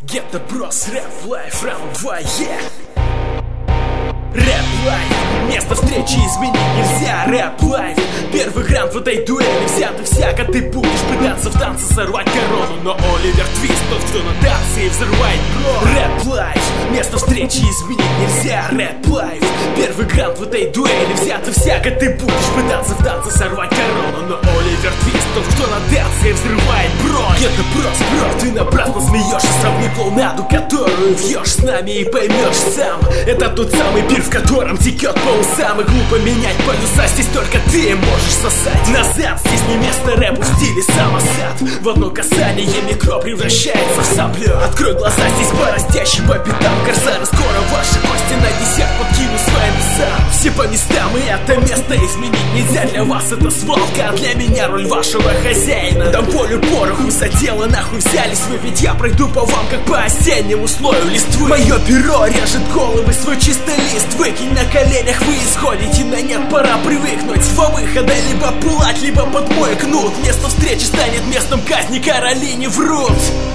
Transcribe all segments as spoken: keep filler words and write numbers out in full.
Get the bros, рэп лайф, раунд два, yeah. Рэп лайф, место встречи изменить нельзя. Рэп лайф, первый гранд в этой дуэли взят и всяко ты будешь пытаться в танце сорвать корону. Но Оливер Твист тот, кто на танце и взрывает бро. Рэп лайф, место встречи изменить нельзя. Рэп лайф, первый гранд в этой дуэли взят и всяко ты будешь пытаться в танце сорвать корону. Но Оливер Твист тот, кто на танце и взрывает бро. Это просто бро, ты напрасно смеешься. Сравни клоунаду, которую вьешь с нами и поймешь сам. Это тот самый пир, в котором текет по усам. И глупо менять полюса, здесь только ты можешь сосать. Назад, здесь не место рэпу в стиле самосад. В одно касание микро превращается в соплю. Открой глаза, здесь по растящей по пятам корсары. Скоро ваши кости на десерт подкину своим весам. Все по местам, и это место изменить нельзя. Для вас это свалка, а для меня роль вашего хозяина. Дам волю пороху, за дело нахуй взялись вы. Ведь я пройду по вам, как по осеннему слою листвы. Мое перо режет головы, свой чистый лист. Выкинь на коленях, вы исходите на нет, пора привыкнуть. Два выхода, либо пулать, либо под мой кнут. Место встречи станет местом казни, короли не врут.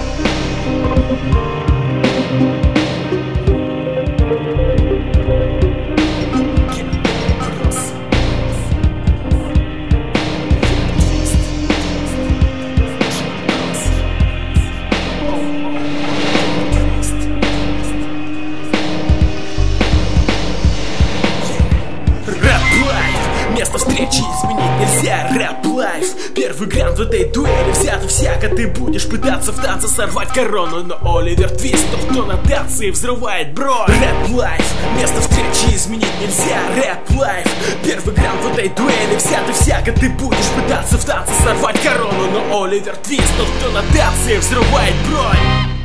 Место встречи изменить нельзя. Рэп лайф, первый гранд в этой дуэли взят и всяко ты будешь пытаться в танце сорвать корону. Но Оливер Твист тот, кто на танце и взрывает бро. Рэп лайф, место встречи изменить нельзя. Рэп лайф, первый гранд в этой дуэли взят и всяко ты будешь пытаться в танце сорвать корону. Но Оливер Твист тот, кто на танце и взрывает бро.